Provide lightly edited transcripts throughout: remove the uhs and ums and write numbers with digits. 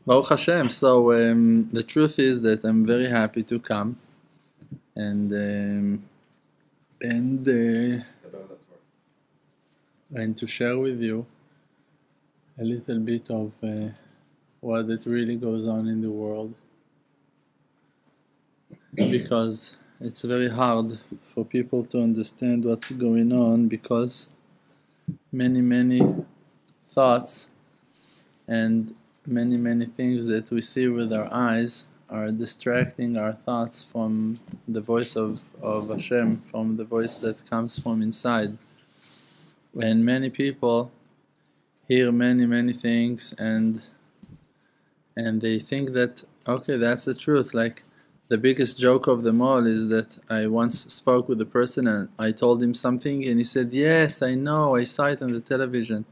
Baruch Hashem. So the truth is that I'm very happy to come and um, and uh, and to share with you a little bit of what it really goes on in the world, because it's very hard for people to understand what's going on, because many thoughts and many things that we see with our eyes are distracting our thoughts from the voice of Hashem, from the voice that comes from inside. And many people hear many things, and they think that, okay, that's the truth. Like, the biggest joke of them all is that I once spoke with a person and I told him something and he said, yes, I know, I saw it on the television.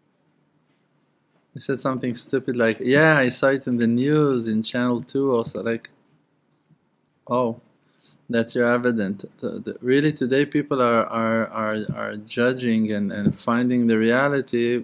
He said something stupid like, yeah, I saw it in the news in channel 2 also. Like, oh, that's your evidence. Really, today people are judging and finding the reality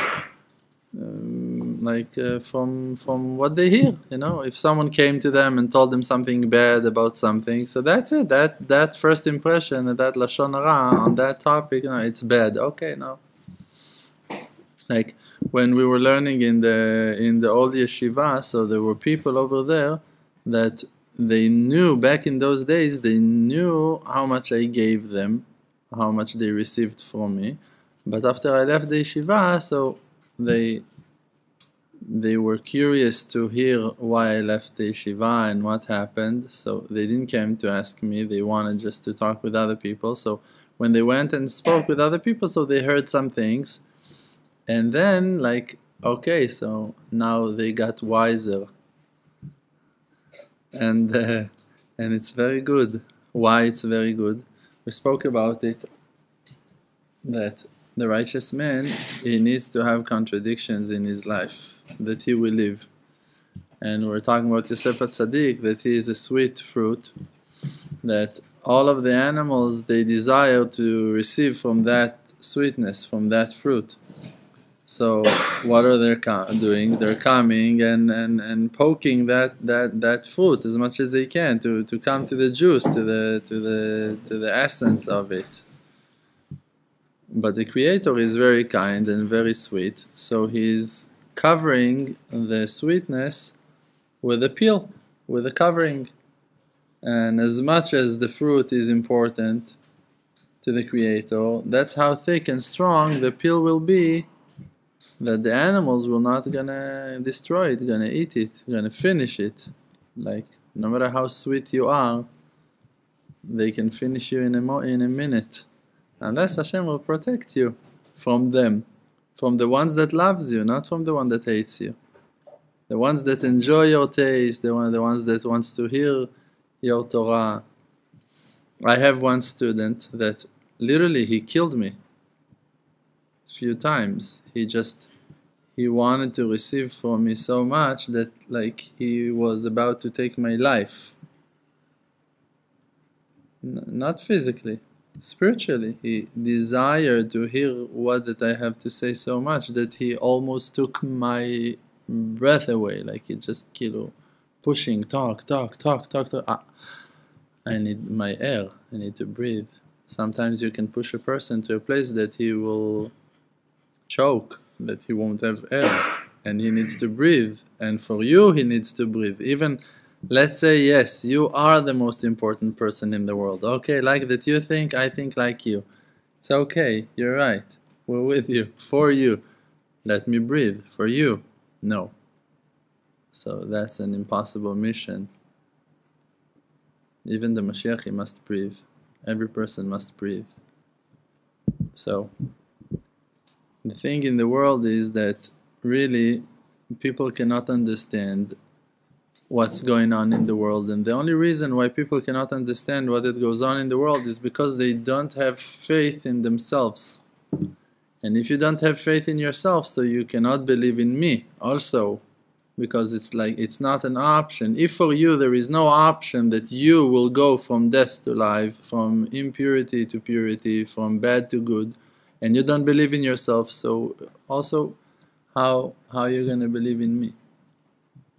from what they hear. If someone came to them and told them something bad about something, so that's it. That first impression, that lashon hara on that topic, it's bad. Okay, no. Like, when we were learning in the old yeshiva, so there were people over there that they knew, back in those days, they knew how much I gave them, how much they received from me. But after I left the yeshiva, so they were curious to hear why I left the yeshiva and what happened. So they didn't come to ask me, they wanted just to talk with other people. So when they went and spoke with other people, so they heard some things. And then, like, okay, so now they got wiser, and it's very good. Why it's very good? We spoke about it, that the righteous man, he needs to have contradictions in his life that he will live. And we're talking about Yosef HaTzadik, that he is a sweet fruit, that all of the animals, they desire to receive from that sweetness, from that fruit. So what are they doing? They're coming and poking that fruit as much as they can to come to the juice, to the essence of it. But the Creator is very kind and very sweet, so He's covering the sweetness with a peel, with a covering. And as much as the fruit is important to the Creator, that's how thick and strong the peel will be, that the animals will not gonna destroy it, gonna eat it, gonna finish it. Like, no matter how sweet you are, they can finish you in a minute, unless Hashem will protect you from them, from the ones that loves you, not from the one that hates you. The ones that enjoy your taste, the ones that wants to hear your Torah. I have one student that literally he killed me few times. He wanted to receive from me so much that, like, he was about to take my life. Not physically, spiritually. He desired to hear what that I have to say so much that he almost took my breath away. Like, he just pushing, talk. I need my air. I need to breathe. Sometimes you can push a person to a place that he will choke, that he won't have air, and he needs to breathe. And for you, he needs to breathe. Even, let's say, yes, you are the most important person in the world. Okay, like that you think, I think like you. It's okay, you're right. We're with you, for you. Let me breathe, for you. No. So that's an impossible mission. Even the Mashiach, he must breathe. Every person must breathe. So the thing in the world is that really people cannot understand what's going on in the world, and the only reason why people cannot understand what it goes on in the world is because they don't have faith in themselves. And if you don't have faith in yourself, so you cannot believe in me also, because it's like, it's not an option. If for you there is no option that you will go from death to life, from impurity to purity, from bad to good, and you don't believe in yourself, so also how you're going to believe in me?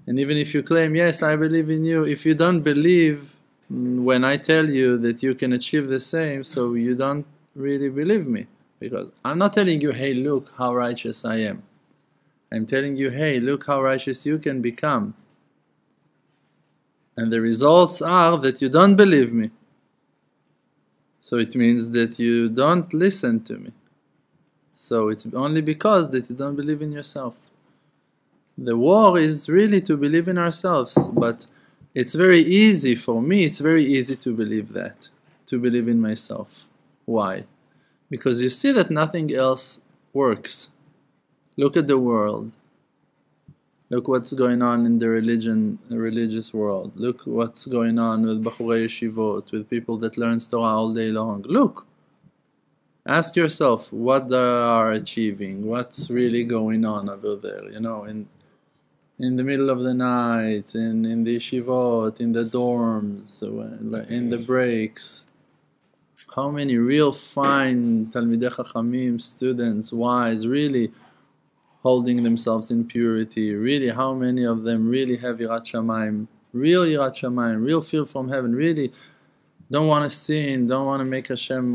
And even if you claim, yes, I believe in you, if you don't believe when I tell you that you can achieve the same, so you don't really believe me. Because I'm not telling you, hey, look how righteous I am. I'm telling you, hey, look how righteous you can become. And the results are that you don't believe me. So it means that you don't listen to me. So it's only because that you don't believe in yourself. The war is really to believe in ourselves, but it's very easy for me, it's very easy to believe that, to believe in myself. Why? Because you see that nothing else works. Look at the world. Look what's going on in the religious world. Look what's going on with Bachurei Yeshivot, with people that learn Torah all day long. Look! Ask yourself what they are achieving, what's really going on over there, you know, in the middle of the night, in the yeshivot, in the dorms, in the breaks. How many real fine Talmidei Chachamim, students, wise, really holding themselves in purity, really how many of them really have Yirat Shamayim, real Yirat Shamayim, real fear from heaven, really don't want to sin, don't want to make Hashem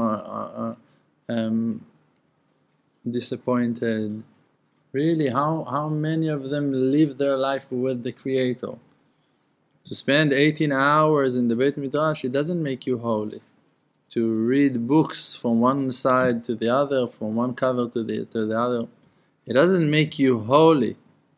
disappointed. Really, how many of them live their life with the Creator? To spend 18 hours in the Beit Midrash, it doesn't make you holy. To read books from one side to the other, from one cover to the other, it doesn't make you holy.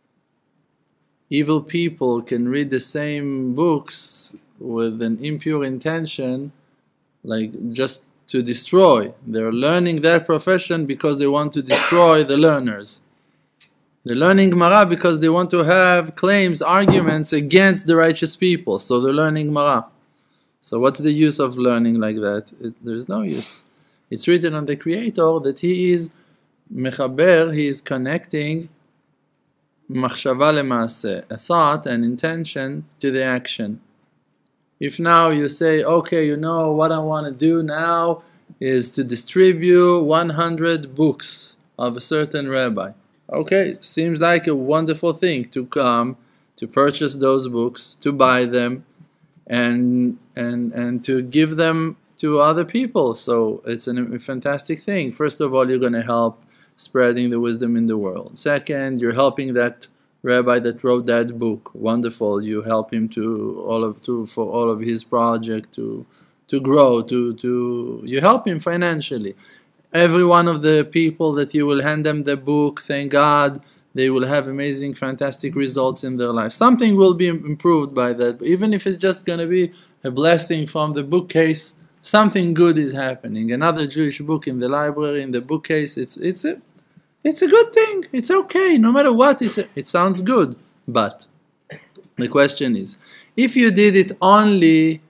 Evil people can read the same books with an impure intention, like just to destroy. They're learning that profession because they want to destroy the learners. They're learning Gemara because they want to have claims, arguments against the righteous people. So they're learning Gemara. So what's the use of learning like that? There's no use. It's written on the Creator that He is mechaber, He is connecting machshava lemaaseh, a thought and intention to the action. If now you say, okay, you know what I want to do now is to distribute 100 books of a certain rabbi. Okay, seems like a wonderful thing to come, to purchase those books, to buy them, and to give them to other people. So it's a fantastic thing. First of all, you're going to help spreading the wisdom in the world. Second, you're helping that rabbi that wrote that book. Wonderful. You help him for all of his project to grow. You help him financially. Every one of the people that you will hand them the book, thank God, they will have amazing, fantastic results in their life. Something will be improved by that. Even if it's just going to be a blessing from the bookcase, something good is happening. Another Jewish book in the library, in the bookcase, it's a good thing. It's okay. No matter what, it sounds good. But the question is, if you did it only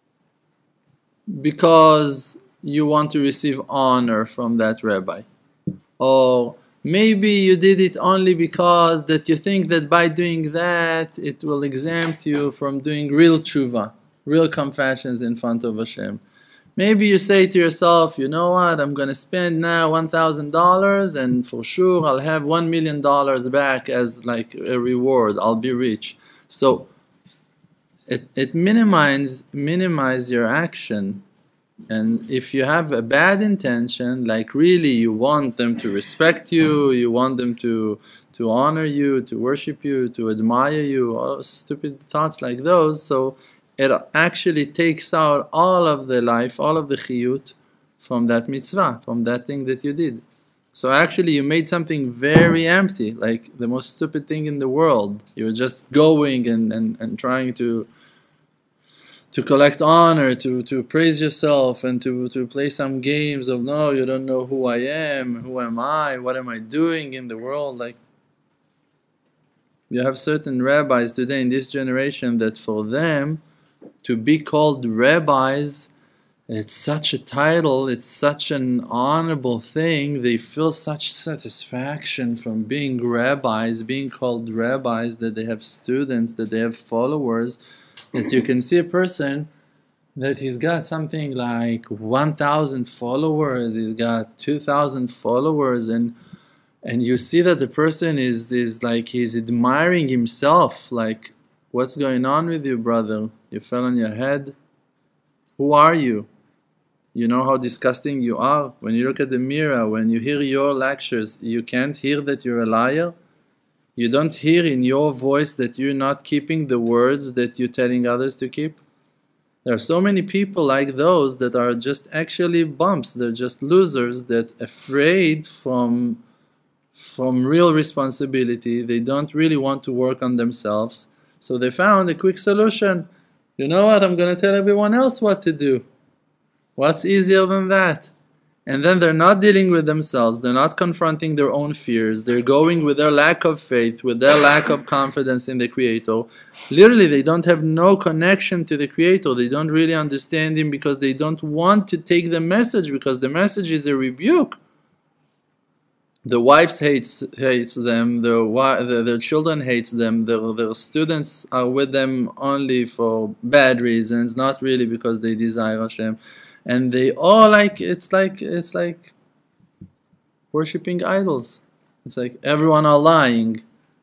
because you want to receive honor from that rabbi, or maybe you did it only because that you think that by doing that it will exempt you from doing real tshuva, real confessions in front of Hashem. Maybe you say to yourself, you know what, I'm going to spend now $1,000 and for sure I'll have $1 million back as like a reward, I'll be rich. So it minimize your action. And if you have a bad intention, like really you want them to respect you, you want them to honor you, to worship you, to admire you, all stupid thoughts like those, so it actually takes out all of the life, all of the chiyut from that mitzvah, from that thing that you did. So actually you made something very empty, like the most stupid thing in the world. You're just going and trying to collect honor, to praise yourself, and to play some games of, no, you don't know who I am, who am I, what am I doing in the world. Like, you have certain rabbis today in this generation that for them to be called rabbis, it's such a title, it's such an honorable thing. They feel such satisfaction from being rabbis, being called rabbis, that they have students, that they have followers, that you can see a person that he's got something like 1,000 followers, he's got 2,000 followers, and And you see that the person is like he's admiring himself, like, what's going on with you, brother? You fell on your head? Who are you? You know how disgusting you are? When you look at the mirror, when you hear your lectures, you can't hear that you're a liar? You don't hear in your voice that you're not keeping the words that you're telling others to keep? There are so many people like those that are just actually bumps. They're just losers that afraid from real responsibility. They don't really want to work on themselves. So they found a quick solution. You know what? I'm going to tell everyone else what to do. What's easier than that? And then they're not dealing with themselves. They're not confronting their own fears. They're going with their lack of faith, with their lack of confidence in the Creator. Literally, they don't have no connection to the Creator. They don't really understand Him because they don't want to take the message, because the message is a rebuke. The wives hates them, their children hates them, their students are with them only for bad reasons, not really because they desire Hashem. And they all it's like worshipping idols. It's like everyone are lying.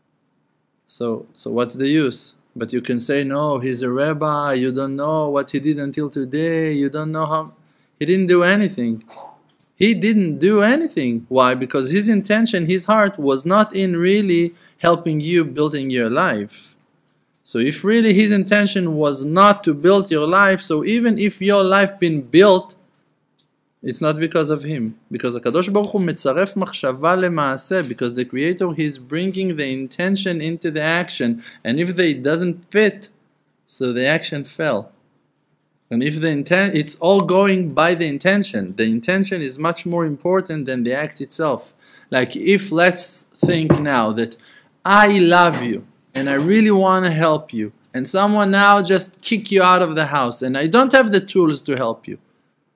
So what's the use? But you can say, no, he's a rabbi, you don't know what he did until today, you don't know how... He didn't do anything. He didn't do anything. Why? Because his intention, his heart was not in really helping you building your life. So if really his intention was not to build your life, so even if your life been built, it's not because of him. Because HaKadosh Baruch Hu metzaref machshava lemaaseh, because the Creator, he's bringing the intention into the action. And if they doesn't fit, so the action fell. And if the intent, it's all going by the intention. The intention is much more important than the act itself. Like if, let's think now that I love you and I really want to help you, and someone now just kick you out of the house and I don't have the tools to help you,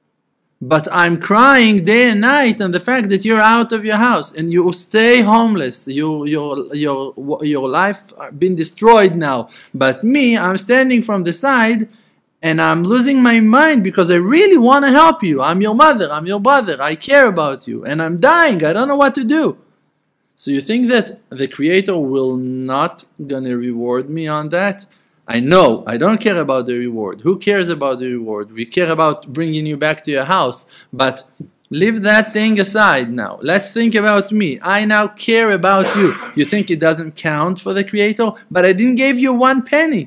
but I'm crying day and night on the fact that you're out of your house and you stay homeless, your life been destroyed now, but me, I'm standing from the side and I'm losing my mind because I really want to help you. I'm your mother, I'm your brother, I care about you, and I'm dying, I don't know what to do. So you think that the Creator will not gonna reward me on that? I know, I don't care about the reward. Who cares about the reward? We care about bringing you back to your house. But leave that thing aside now. Let's think about me. I now care about you. You think it doesn't count for the Creator? But I didn't give you 1 penny.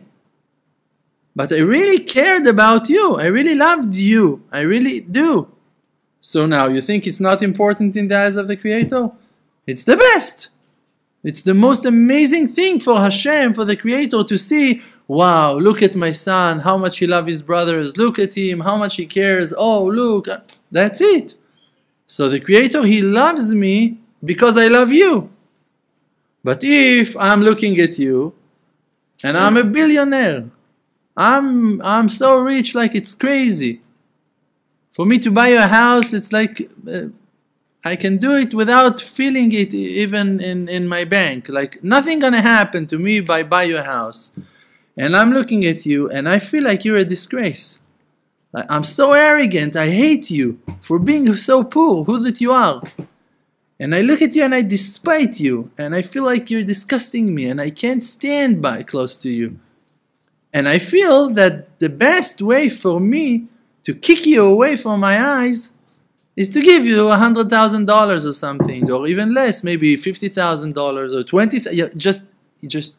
But I really cared about you. I really loved you. I really do. So now you think it's not important in the eyes of the Creator? It's the best. It's the most amazing thing for Hashem, for the Creator to see, wow, look at my son, how much he loves his brothers. Look at him, how much he cares. Oh, look. That's it. So the Creator, he loves me because I love you. But if I'm looking at you and I'm a billionaire, I'm so rich, like it's crazy. For me to buy a house, it's like I can do it without feeling it even in my bank. Like nothing gonna happen to me if I buy your house. And I'm looking at you and I feel like you're a disgrace. Like, I'm so arrogant, I hate you for being so poor, who that you are. And I look at you and I despise you and I feel like you're disgusting me and I can't stand by close to you. And I feel that the best way for me to kick you away from my eyes is to give you $100,000 or something, or even less, maybe $50,000 or $20,000. Just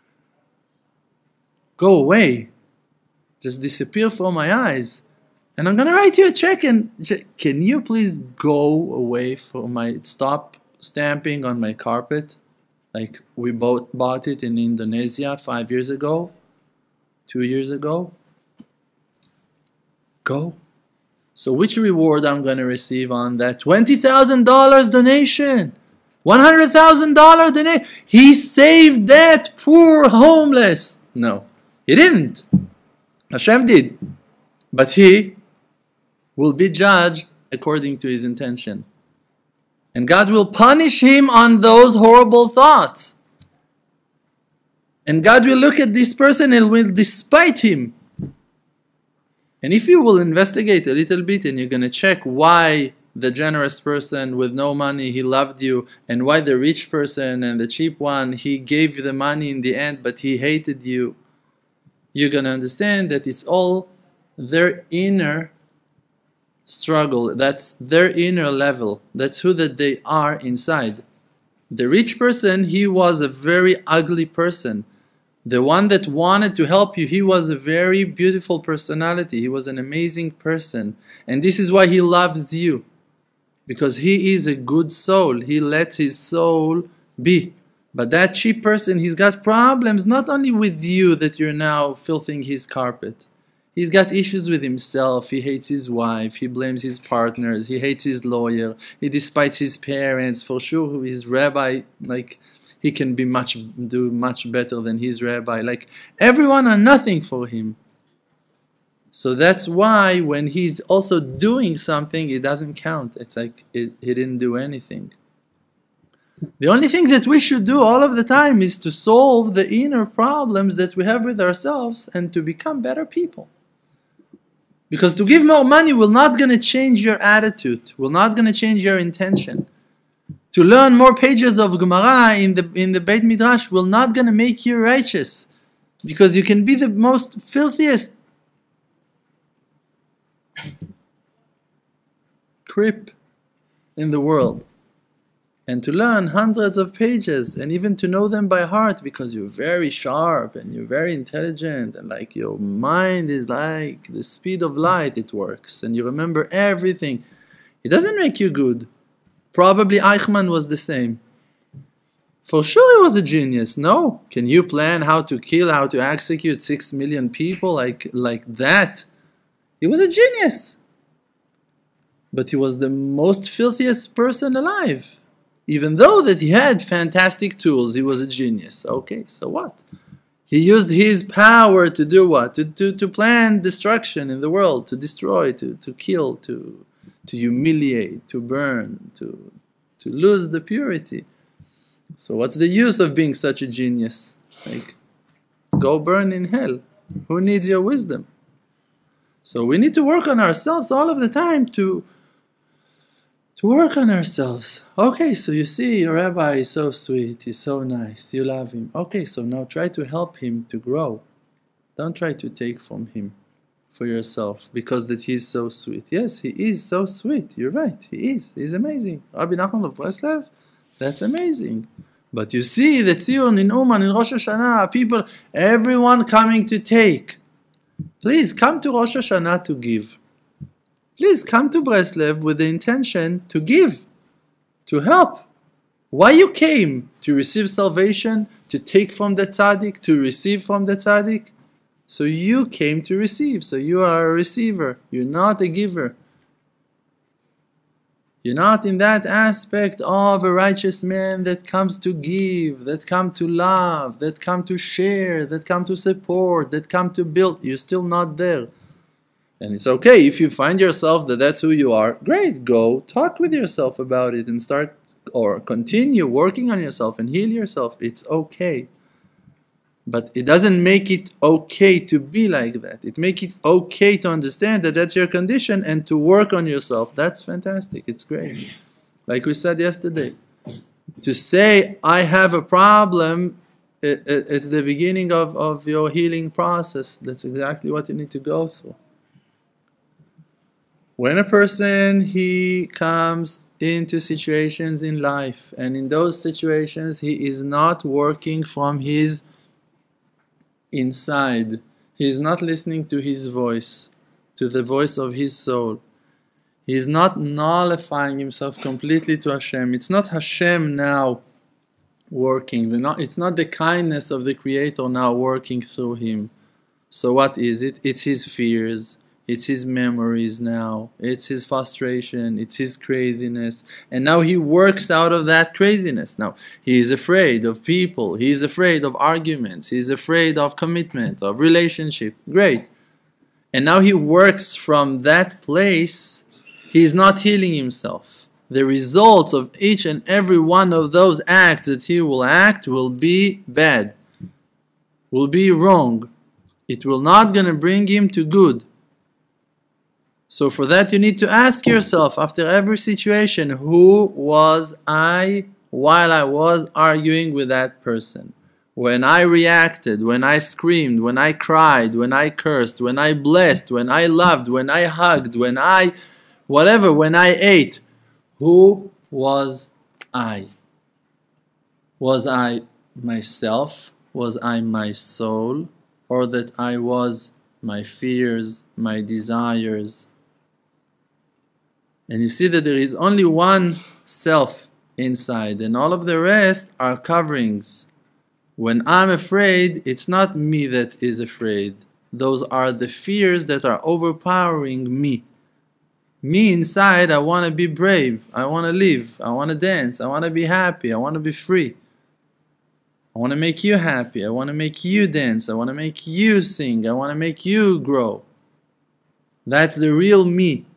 go away. Just disappear from my eyes. And I'm gonna write you a check and can you please go away from stop stamping on my carpet? Like we both bought it in Indonesia 5 years ago. 2 years ago. Go. So which reward I'm going to receive on that $20,000 donation? $100,000 donation? He saved that poor homeless. No, he didn't. Hashem did. But he will be judged according to his intention. And God will punish him on those horrible thoughts. And God will look at this person and will despise him. And if you will investigate a little bit and you're going to check why the generous person with no money, he loved you, and why the rich person and the cheap one, he gave you the money in the end, but he hated you, you're going to understand that it's all their inner struggle. That's their inner level. That's who that they are inside. The rich person, he was a very ugly person. The one that wanted to help you, he was a very beautiful personality. He was an amazing person. And this is why he loves you. Because he is a good soul. He lets his soul be. But that cheap person, he's got problems not only with you that you're now filthing his carpet. He's got issues with himself. He hates his wife. He blames his partners. He hates his lawyer. He despises his parents. For sure, his rabbi, like, he can be do much better than his rabbi. Like, everyone are nothing for him. So that's why when he's also doing something, it doesn't count. It's like he didn't do anything. The only thing that we should do all of the time is to solve the inner problems that we have with ourselves and to become better people. Because to give more money will not going to change your attitude, will not going to change your intention. To learn more pages of Gemara in the Beit Midrash will not going to make you righteous. Because you can be the most filthiest creep in the world. And to learn hundreds of pages and even to know them by heart because you're very sharp and you're very intelligent and like your mind is like the speed of light, it works and you remember everything. It doesn't make you good. Probably Eichmann was the same. For sure he was a genius, no? Can you plan how to kill, how to execute 6 million people like that? He was a genius. But he was the most filthiest person alive. Even though that he had fantastic tools, he was a genius. Okay, so what? He used his power to do what? To plan destruction in the world, to destroy, to kill, to humiliate, to burn, to lose the purity. So what's the use of being such a genius? Like, go burn in hell. Who needs your wisdom? So we need to work on ourselves all of the time to work on ourselves. Okay, so you see, your rabbi is so sweet, he's so nice, you love him. Okay, so now try to help him to grow. Don't try to take from him for yourself because that he's so sweet. Yes, he is so sweet. You're right, he is. He's amazing. Rabbi Nachman of Breslev, that's amazing. But you see the Tzion in Uman, in Rosh Hashanah, people, everyone coming to take. Please come to Rosh Hashanah to give. Please come to Breslev with the intention to give, to help. Why you came? To receive salvation, to take from the tzaddik, to receive from the tzaddik? So you came to receive, so you are a receiver. You're not a giver. You're not in that aspect of a righteous man that comes to give, that comes to love, that comes to share, that comes to support, that comes to build. You're still not there. And it's okay if you find yourself that that's who you are. Great, go talk with yourself about it and start or continue working on yourself and heal yourself. It's okay. But it doesn't make it okay to be like that. It makes it okay to understand that that's your condition and to work on yourself. That's fantastic. It's great. Like we said yesterday. To say, I have a problem, it's the beginning of your healing process. That's exactly what you need to go through. When a person, he comes into situations in life, and in those situations he is not working from his inside, he is not listening to his voice, to the voice of his soul, he is not nullifying himself completely to Hashem. It's not Hashem now working, it's not the kindness of the Creator now working through him. So what is it? It's his fears. It's his memories now. It's his frustration. It's his craziness. And now he works out of that craziness. Now, he is afraid of people. He is afraid of arguments. He is afraid of commitment, of relationship. Great. And now he works from that place. He is not healing himself. The results of each and every one of those acts that he will act will be bad. Will be wrong. It will not going to bring him to good. So for that you need to ask yourself after every situation, who was I while I was arguing with that person? When I reacted, when I screamed, when I cried, when I cursed, when I blessed, when I loved, when I hugged, when I whatever, when I ate, who was I? Was I myself? Was I my soul? Or that I was my fears, my desires? And you see that there is only one self inside, and all of the rest are coverings. When I'm afraid, it's not me that is afraid. Those are the fears that are overpowering me. Me inside, I want to be brave. I want to live. I want to dance. I want to be happy. I want to be free. I want to make you happy. I want to make you dance. I want to make you sing. I want to make you grow. That's the real me.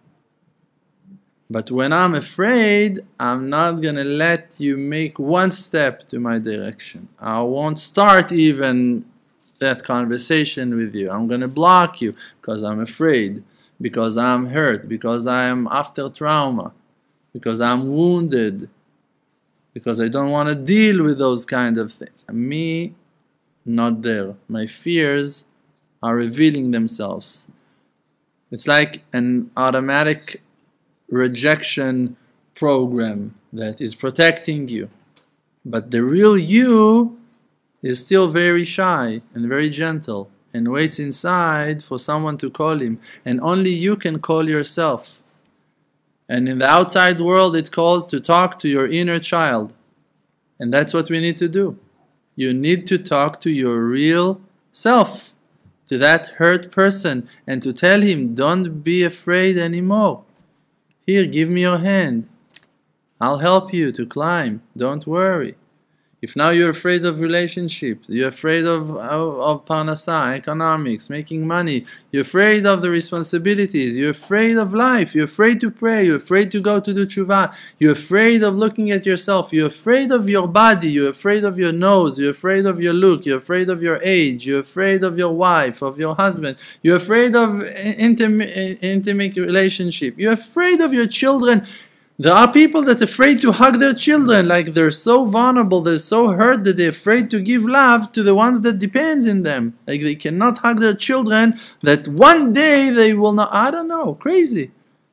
But when I'm afraid, I'm not going to let you make one step to my direction. I won't start even that conversation with you. I'm going to block you because I'm afraid, because I'm hurt, because I'm after trauma, because I'm wounded, because I don't want to deal with those kind of things. Me, not there. My fears are revealing themselves. It's like an automatic rejection program that is protecting you. But the real you is still very shy and very gentle and waits inside for someone to call him. And only you can call yourself. And in the outside world it calls to talk to your inner child. And that's what we need to do. You need to talk to your real self, to that hurt person, and to tell him, don't be afraid anymore. Here, give me your hand. I'll help you to climb. Don't worry. If now you're afraid of relationships, you're afraid of parnasa, economics, making money, you're afraid of the responsibilities, you're afraid of life, you're afraid to pray, you're afraid to go to do tshuva, you're afraid of looking at yourself, you're afraid of your body, you're afraid of your nose, you're afraid of your look, you're afraid of your age, you're afraid of your wife, of your husband, you're afraid of intimate relationship, you're afraid of your children. There are people that are afraid to hug their children, like they're so vulnerable, they're so hurt that they're afraid to give love to the ones that depends in them. Like they cannot hug their children, that one day they will not, I don't know, crazy.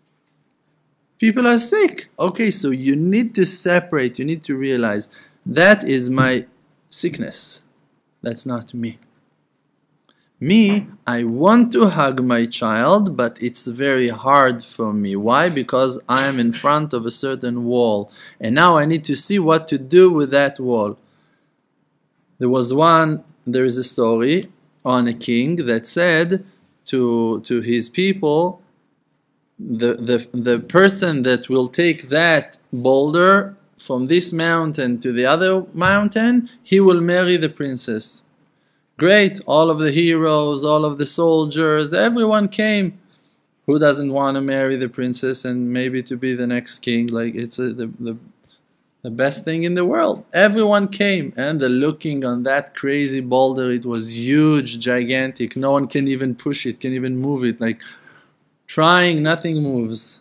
People are sick. Okay, so you need to separate, you need to realize, that is my sickness. That's not me. Me, I want to hug my child, but it's very hard for me. Why? Because I am in front of a certain wall. And now I need to see what to do with that wall. There is a story on a king that said to his people, the person that will take that boulder from this mountain to the other mountain, he will marry the princess. Great, all of the heroes, all of the soldiers, everyone came. Who doesn't want to marry the princess and maybe to be the next king? Like it's the best thing in the world. Everyone came, and the looking on that crazy boulder, it was huge, gigantic. No one can even push it, can even move it. Like trying, nothing moves.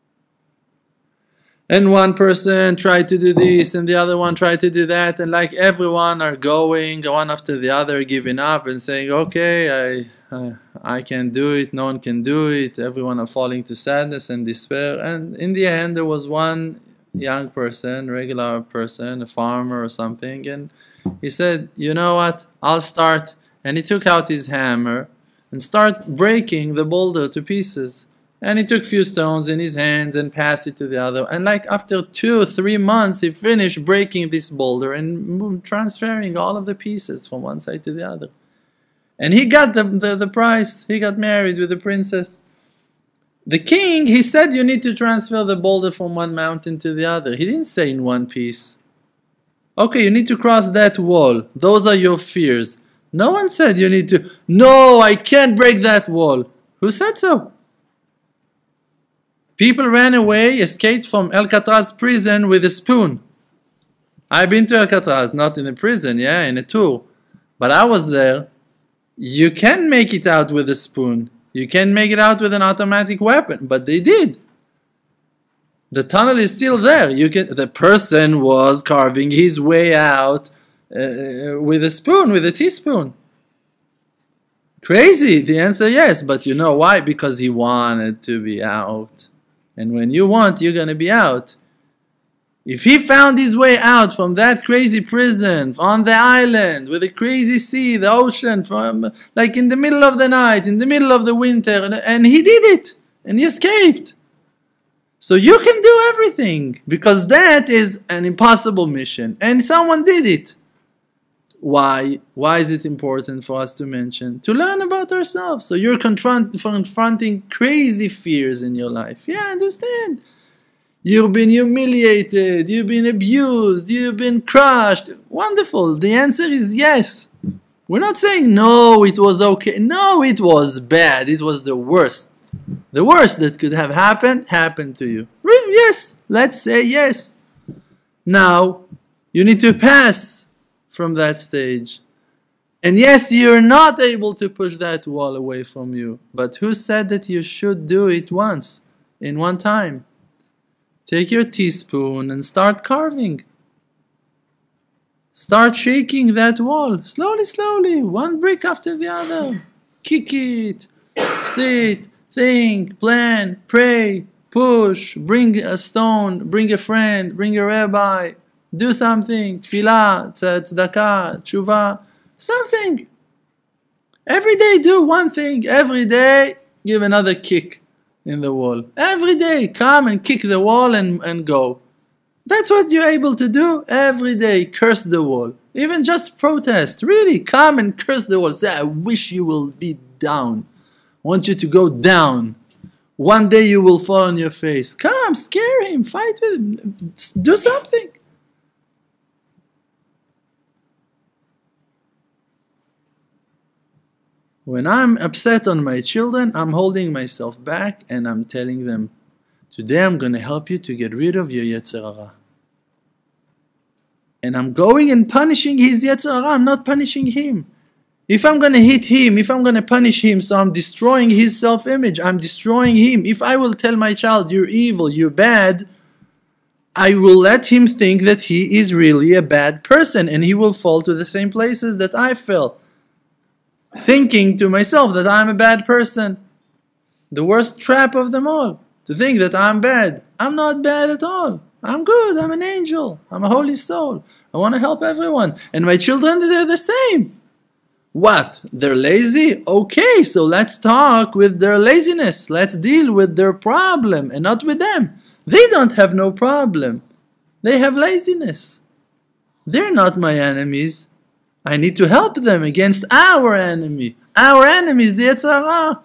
And one person tried to do this and the other one tried to do that, and like everyone are going one after the other, giving up and saying, okay, I can't do it, no one can do it, everyone are falling to sadness and despair. And in the end there was one young person, regular person, a farmer or something, and he said, you know what, I'll start. And he took out his hammer and started breaking the boulder to pieces. And he took a few stones in his hands and passed it to the other. And like after 2 or 3 months, he finished breaking this boulder and transferring all of the pieces from one side to the other. And he got the prize. He got married with the princess. The king, he said you need to transfer the boulder from one mountain to the other. He didn't say in one piece. Okay, you need to cross that wall. Those are your fears. No one said you need to. No, I can't break that wall. Who said so? People ran away, escaped from Alcatraz prison with a spoon. I've been to Alcatraz, not in a prison, yeah, in a tour. But I was there. You can make it out with a spoon. You can't make it out with an automatic weapon, but they did. The tunnel is still there. The person was carving his way out with a spoon, with a teaspoon. Crazy? The answer, yes. But you know why? Because he wanted to be out. And when you want, you're going to be out. If he found his way out from that crazy prison on the island with the crazy sea, the ocean, from like in the middle of the night, in the middle of the winter, and he did it, and he escaped. So you can do everything, because that is an impossible mission, and someone did it. Why? Why is it important for us to mention? To learn about ourselves. So you're confronting crazy fears in your life. Yeah, I understand. You've been humiliated, you've been abused, you've been crushed. Wonderful. The answer is yes. We're not saying, no, it was okay. No, it was bad. It was the worst. The worst that could have happened to you. Yes, let's say yes. Now, you need to pass from that stage. And yes, you're not able to push that wall away from you. But who said that you should do it once, in one time? Take your teaspoon and start carving. Start shaking that wall. Slowly, slowly. One brick after the other. Kick it. Sit. Think. Plan. Pray. Push. Bring a stone. Bring a friend. Bring a rabbi. Do something. Tfilah. Tzedakah. Tshuva. Something. Every day do one thing. Every day give another kick in the wall. Every day come and kick the wall and go. That's what you're able to do every day. Curse the wall. Even just protest. Really come and curse the wall. Say, I wish you will be down. I want you to go down. One day you will fall on your face. Come, scare him. Fight with him. Do something. When I'm upset on my children, I'm holding myself back and I'm telling them, today I'm going to help you to get rid of your Yetzer Hara. And I'm going and punishing his Yetzer Hara. I'm not punishing him. If I'm going to hit him, if I'm going to punish him, so I'm destroying his self-image. I'm destroying him. If I will tell my child, you're evil, you're bad, I will let him think that he is really a bad person and he will fall to the same places that I fell. Thinking to myself that I'm a bad person. The worst trap of them all. To think that I'm bad. I'm not bad at all. I'm good. I'm an angel. I'm a holy soul. I want to help everyone. And my children, they're the same. What? They're lazy? Okay, so let's talk with their laziness. Let's deal with their problem and not with them. They don't have no problem. They have laziness. They're not my enemies. I need to help them against our enemy. Our enemy is the Yetzer Hara.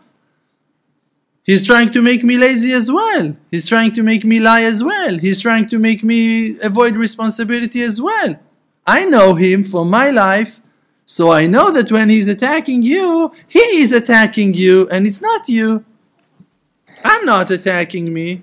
He's trying to make me lazy as well. He's trying to make me lie as well. He's trying to make me avoid responsibility as well. I know him from my life, so I know that when he's attacking you, he is attacking you, and it's not you. I'm not attacking me.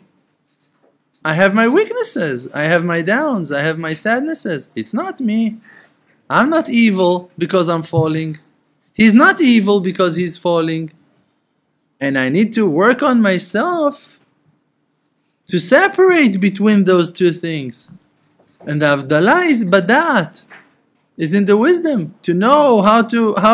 I have my weaknesses. I have my downs. I have my sadnesses. It's not me. I'm not evil because I'm falling. He's not evil because he's falling. And I need to work on myself to separate between those two things. And the Havdalah is badat, is in the wisdom, to know how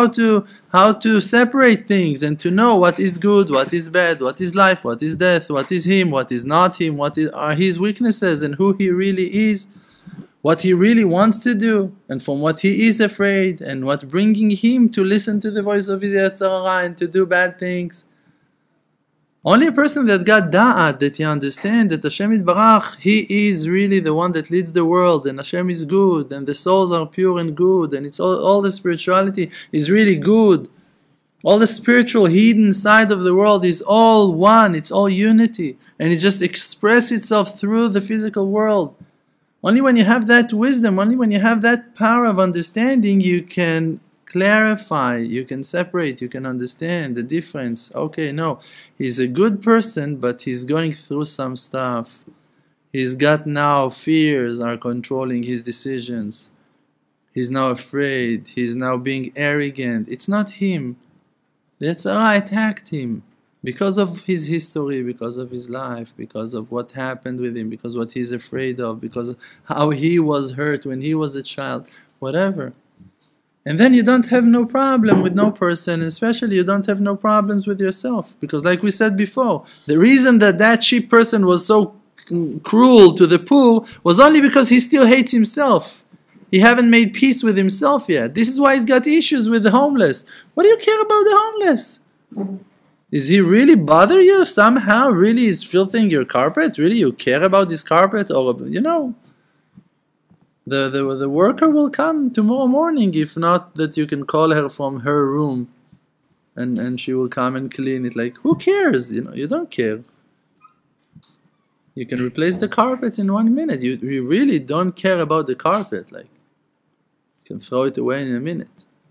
to separate things and to know what is good, what is bad, what is life, what is death, what is him, what is not him, are his weaknesses and who he really is. What he really wants to do, and from what he is afraid, and what bringing him to listen to the voice of his Yetzer Hara and to do bad things. Only a person that got da'at, that he understands that Hashem Yitbarach, he is really the one that leads the world, and Hashem is good, and the souls are pure and good, and it's all the spirituality is really good. All the spiritual hidden side of the world is all one, it's all unity, and it just expresses itself through the physical world. Only when you have that wisdom, only when you have that power of understanding, you can clarify, you can separate, you can understand the difference. Okay, no, he's a good person, but he's going through some stuff. He's got now fears are controlling his decisions. He's now afraid. He's now being arrogant. It's not him. The Yetzer Hara attacked him. Because of his history, because of his life, because of what happened with him, because what he's afraid of, because of how he was hurt when he was a child, whatever. And then you don't have no problem with no person, especially you don't have no problems with yourself. Because like we said before, the reason that that cheap person was so cruel to the poor was only because he still hates himself. He haven't made peace with himself yet. This is why he's got issues with the homeless. What do you care about the homeless? Is he really bother you somehow? Really is filthing your carpet? Really you care about this carpet? Or, you know, the worker will come tomorrow morning, if not that you can call her from her room and she will come and clean it. Like, who cares? You know, you don't care. You can replace the carpet in 1 minute. You really don't care about the carpet. Like, you can throw it away in a minute.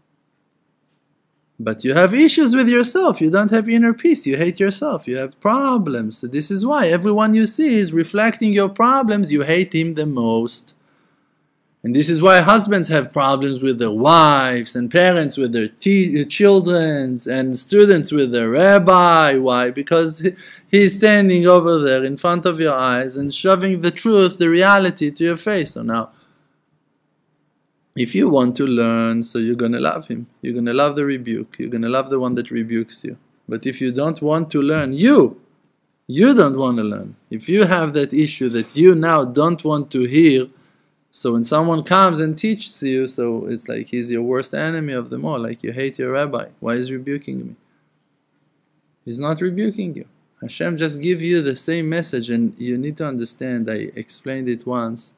But you have issues with yourself. You don't have inner peace. You hate yourself. You have problems. So this is why everyone you see is reflecting your problems. You hate him the most. And this is why husbands have problems with their wives, and parents with their children, and students with their rabbi. Why? Because he's standing over there in front of your eyes and shoving the truth, the reality to your face. So now, if you want to learn, so you're going to love him. You're going to love the rebuke. You're going to love the one that rebukes you. But if you don't want to learn, you don't want to learn. If you have that issue that you now don't want to hear, so when someone comes and teaches you, so it's like he's your worst enemy of them all. Like you hate your rabbi. Why is he rebuking me? He's not rebuking you. Hashem just give you the same message, and you need to understand, I explained it once,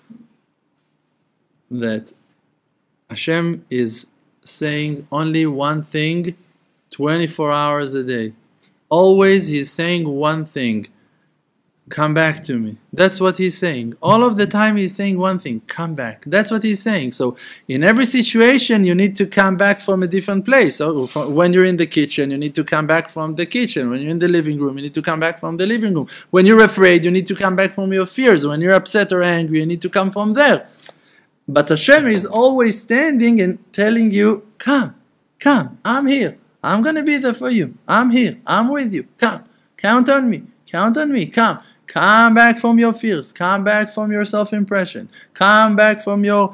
that Hashem is saying only one thing 24 hours a day. Always he's saying one thing. Come back to me. That's what he's saying. All of the time he's saying one thing. Come back. That's what he's saying. So in every situation you need to come back from a different place. So when you're in the kitchen, you need to come back from the kitchen. When you're in the living room, you need to come back from the living room. When you're afraid, you need to come back from your fears. When you're upset or angry, you need to come from there. But Hashem is always standing and telling you, come, I'm here. I'm going to be there for you. I'm here. I'm with you. Come. Count on me. Count on me. Come. Come back from your fears. Come back from your self-impression. Come back from your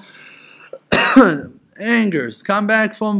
angers. Come back from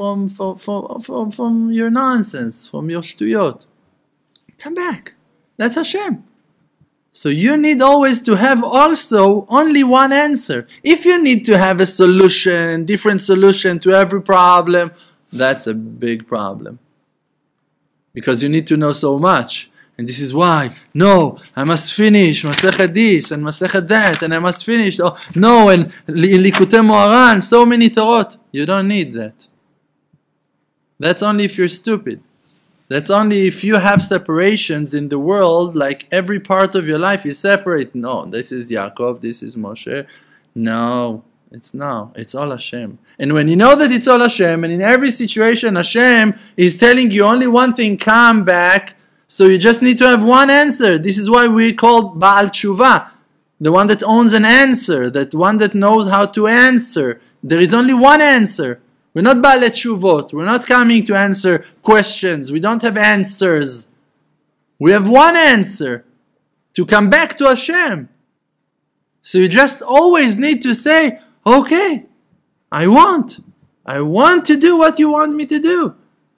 your nonsense, from your shtuyot. Come back. That's Hashem. So you need always to have also only one answer. If you need to have a solution, different solution to every problem, that's a big problem. Because you need to know so much. And this is why, no, I must finish Masechet this and Masechet that, and I must finish, oh, no, and Likutei Moharan, so many Torot. You don't need that. That's only if you're stupid. That's only if you have separations in the world, like every part of your life is separate. No, this is Yaakov, this is Moshe. No, it's all Hashem. And when you know that it's all Hashem, and in every situation Hashem is telling you only one thing, come back, so you just need to have one answer. This is why we call Baal Tshuva, the one that owns an answer, that one that knows how to answer. There is only one answer. We're not Baal Tshuvot. We're not coming to answer questions. We don't have answers. We have one answer, to come back to Hashem. So you just always need to say, okay, I want to do what you want me to do.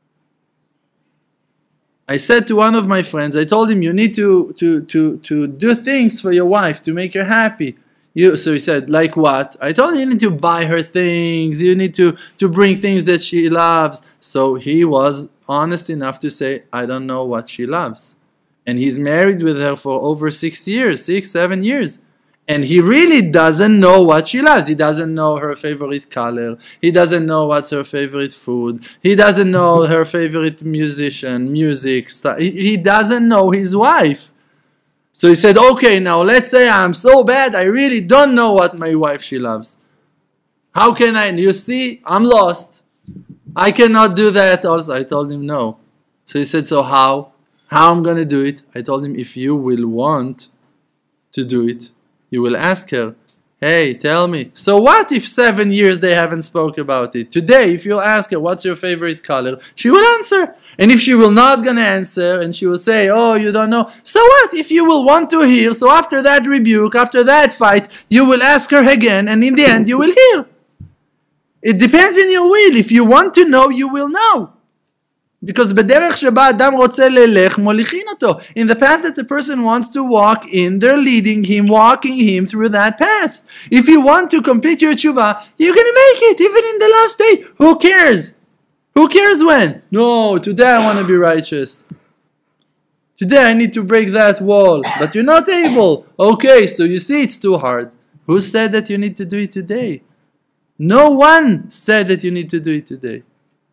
I said to one of my friends, I told him, you need to do things for your wife to make her happy. So he said, like what? I told him, you need to buy her things, you need to bring things that she loves. So he was honest enough to say, I don't know what she loves. And he's married with her for over 6 years, 7 years. And he really doesn't know what she loves. He doesn't know her favorite color. He doesn't know what's her favorite food. He doesn't know her favorite music style. He doesn't know his wife. So he said, okay, now let's say I'm so bad, I really don't know what my wife she loves. How can I? You see, I'm lost. I cannot do that also. I told him no. So he said, so how? How I'm going to do it? I told him, if you will want to do it, you will ask her, Hey, tell me. So what if 7 years they haven't spoke about it? Today, if you ask her, what's your favorite color? She will answer. And if she will not gonna answer, and she will say, oh, you don't know. So what if you will want to hear? So after that rebuke, after that fight, you will ask her again, and in the end, you will hear. It depends on your will. If you want to know, you will know. Because בדרך שבה אדם רוצה ללך, מוליכין אותו. In the path that the person wants to walk in, they're leading him, walking him through that path. If you want to complete your tshuva, you're going to make it, even in the last day. Who cares? Who cares when? No, today I want to be righteous. Today I need to break that wall. But you're not able. Okay, so you see it's too hard. Who said that you need to do it today? No one said that you need to do it today.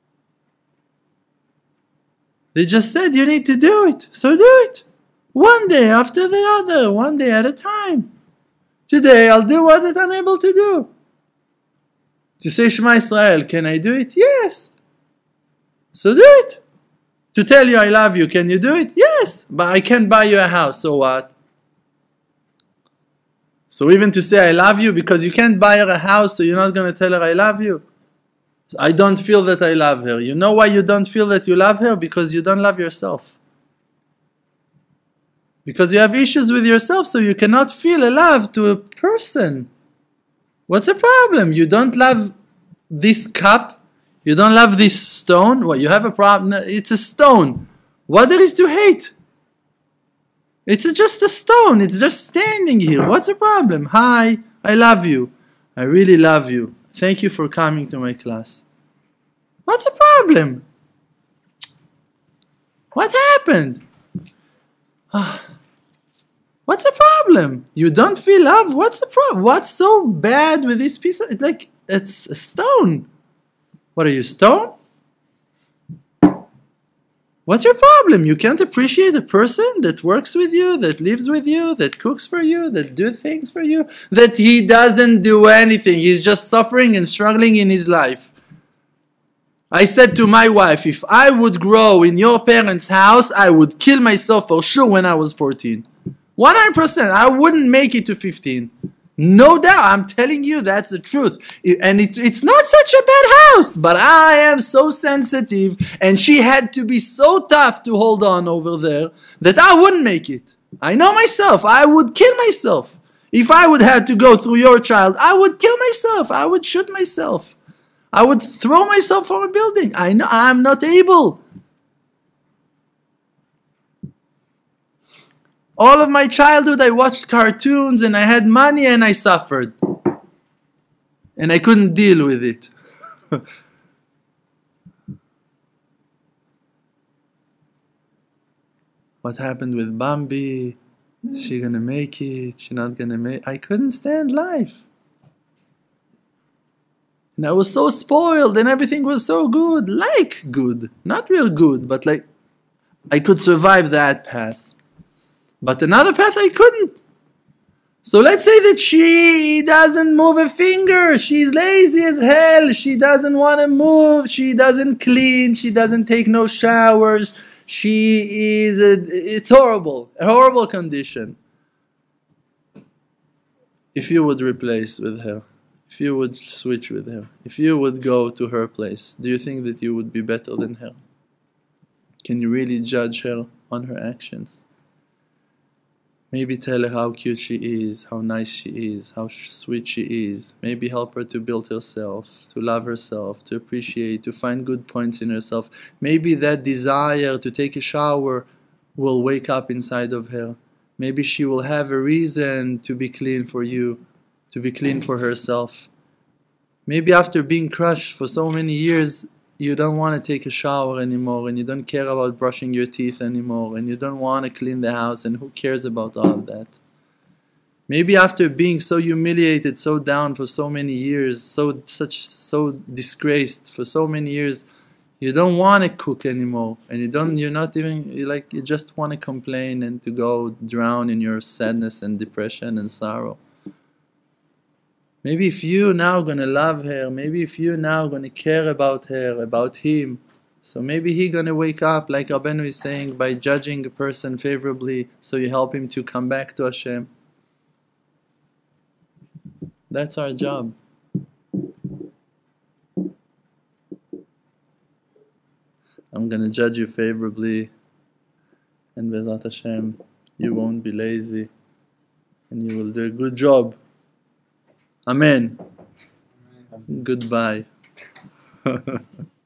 They just said you need to do it, so do it. One day after the other, one day at a time. Today I'll do what I'm able to do. To say Shema Israel, can I do it? Yes. So do it. To tell you I love you, can you do it? Yes. But I can't buy you a house, so what? So even to say I love you because you can't buy her a house, so you're not going to tell her I love you? I don't feel that I love her. You know why you don't feel that you love her? Because you don't love yourself. Because you have issues with yourself, so you cannot feel a love to a person. What's the problem? You don't love this cup? You don't love this stone? Well, you have a problem. It's a stone. What there is to hate? It's just a stone. It's just standing here. What's the problem? Hi, I love you. I really love you. Thank you for coming to my class. What's the problem? What happened? What's the problem? You don't feel love? What's the problem? What's so bad with this piece of... it's a stone. What are you, stone? What's your problem? You can't appreciate a person that works with you, that lives with you, that cooks for you, that do things for you, that he doesn't do anything. He's just suffering and struggling in his life. I said to my wife, if I would grow in your parents' house, I would kill myself for sure when I was 14. 100%. I wouldn't make it to 15. No doubt, I'm telling you, that's the truth. And it's not such a bad house, but I am so sensitive, and she had to be so tough to hold on over there that I wouldn't make it. I know myself, I would kill myself. If I would have to go through your child, I would kill myself. I would shoot myself. I would throw myself from a building. I know I'm not able. All of my childhood, I watched cartoons and I had money and I suffered. And I couldn't deal with it. What happened with Bambi? Is she gonna make it? She not gonna make it? I couldn't stand life. And I was so spoiled and everything was so good. Like good. Not real good, but like I could survive that path. But another path I couldn't. So let's say that she doesn't move a finger. She's lazy as hell. She doesn't want to move. She doesn't clean. She doesn't take no showers. It's horrible. A horrible condition. If you would replace with her, if you would switch with her, if you would go to her place, do you think that you would be better than her? Can you really judge her on her actions? Maybe tell her how cute she is, how nice she is, how sweet she is. Maybe help her to build herself, to love herself, to appreciate, to find good points in herself. Maybe that desire to take a shower will wake up inside of her. Maybe she will have a reason to be clean for you, to be clean for herself. Maybe after being crushed for so many years, you don't want to take a shower anymore, and you don't care about brushing your teeth anymore, and you don't want to clean the house, and who cares about all of that? Maybe after being so humiliated, so down for so many years, so disgraced for so many years, you don't want to cook anymore, and you just want to complain and to go drown in your sadness and depression and sorrow. Maybe if you now gonna love her, maybe if you now gonna care about her, about him, so maybe he gonna wake up, like Rabbeinu is saying, by judging a person favorably, so you help him to come back to Hashem. That's our job. I'm going to judge you favorably, and Bezat Hashem, you won't be lazy, and you will do a good job. Amen. Goodbye.